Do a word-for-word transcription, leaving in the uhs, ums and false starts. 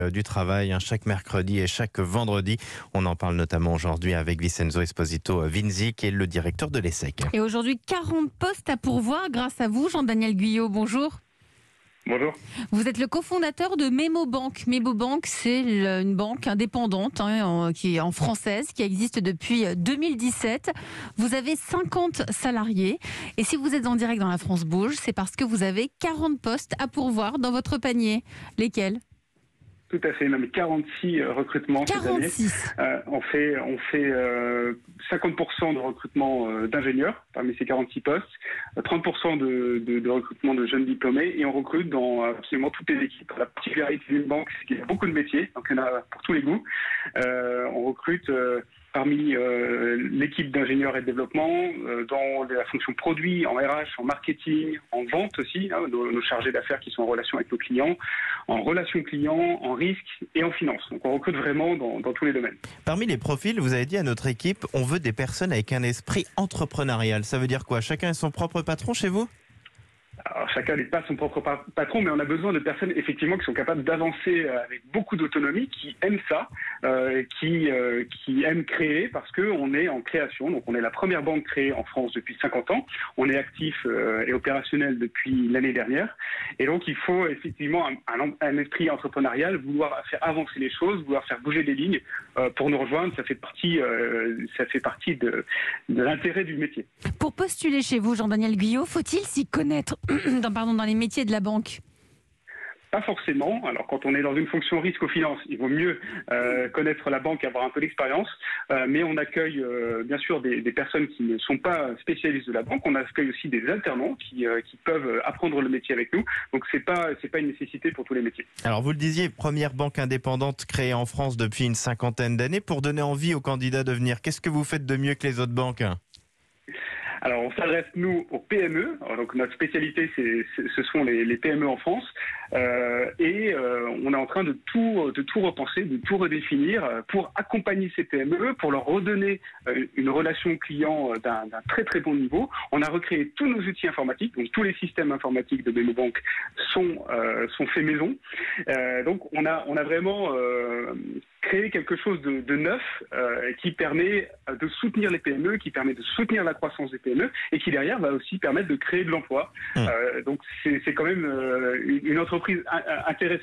Du travail, hein, chaque mercredi et chaque vendredi. On en parle notamment aujourd'hui avec Vincenzo Esposito Vinzi, qui est le directeur de l'ESSEC. Et aujourd'hui, quarante postes à pourvoir grâce à vous, Jean-Daniel Guyot. Bonjour. Bonjour. Vous êtes le cofondateur de Memobank. Memobank, c'est une banque indépendante hein, qui est en française, qui existe depuis deux mille dix-sept. Vous avez cinquante salariés. Et si vous êtes en direct dans La France Bouge, c'est parce que vous avez quarante postes à pourvoir dans votre panier. Lesquels ? Tout à fait, même quarante-six recrutements quarante-six. cette année. Euh, on fait, on fait euh, cinquante pour cent de recrutement euh, d'ingénieurs parmi ces quarante-six postes, trente pour cent de, de, de recrutement de jeunes diplômés, et on recrute dans absolument toutes les équipes. La particularité d'une banque, c'est qu'il y a beaucoup de métiers, donc il y en a pour tous les goûts. Euh, on recrute euh, parmi euh, l'équipe d'ingénieurs et de développement, euh, dans la fonction produit, en R H, en marketing, en vente aussi, hein, nos, nos chargés d'affaires qui sont en relation avec nos clients, en relations clients, en risque et en finance. Donc on recrute vraiment dans, dans tous les domaines. Parmi les profils, vous avez dit à notre équipe, on veut des personnes avec un esprit entrepreneurial. Ça veut dire quoi ? Chacun est son propre patron chez vous ? Alors, chacun n'est pas son propre patron, mais on a besoin de personnes effectivement qui sont capables d'avancer avec beaucoup d'autonomie, qui aiment ça, euh, qui, euh, qui aiment créer, parce qu'on est en création. Donc on est la première banque créée en France depuis cinquante ans. On est actif euh, et opérationnel depuis l'année dernière. Et donc il faut effectivement un, un, un esprit entrepreneurial, vouloir faire avancer les choses, vouloir faire bouger les lignes. Euh, pour nous rejoindre, ça fait partie, euh, ça fait partie de, de l'intérêt du métier. Pour postuler chez vous, Jean-Daniel Guyot, faut-il s'y connaître dans, pardon, dans les métiers de la banque ? Pas forcément. Alors quand on est dans une fonction risque aux finances, il vaut mieux euh, connaître la banque, avoir un peu d'expérience. Euh, mais on accueille euh, bien sûr des, des personnes qui ne sont pas spécialistes de la banque. On accueille aussi des alternants qui, euh, qui peuvent apprendre le métier avec nous. Donc c'est pas c'est pas une nécessité pour tous les métiers. Alors vous le disiez, première banque indépendante créée en France depuis une cinquantaine d'années. Pour donner envie aux candidats de venir, qu'est-ce que vous faites de mieux que les autres banques ? Alors, on s'adresse, nous, aux P M E. Alors, donc, notre spécialité, c'est, c'est, ce sont les, les P M E en France. Euh, et euh, on est en train de tout, de tout repenser, de tout redéfinir pour accompagner ces P M E, pour leur redonner euh, une relation client d'un, d'un très, très bon niveau. On a recréé tous nos outils informatiques. Donc, tous les systèmes informatiques de Memobank sont, euh, sont faits maison. Euh, donc, on a, on a vraiment euh, créé quelque chose de, de neuf euh, qui permet de soutenir les P M E, qui permet de soutenir la croissance des P M E et qui derrière va aussi permettre de créer de l'emploi. Mmh. Euh, donc c'est, c'est quand même euh, une entreprise intéressante.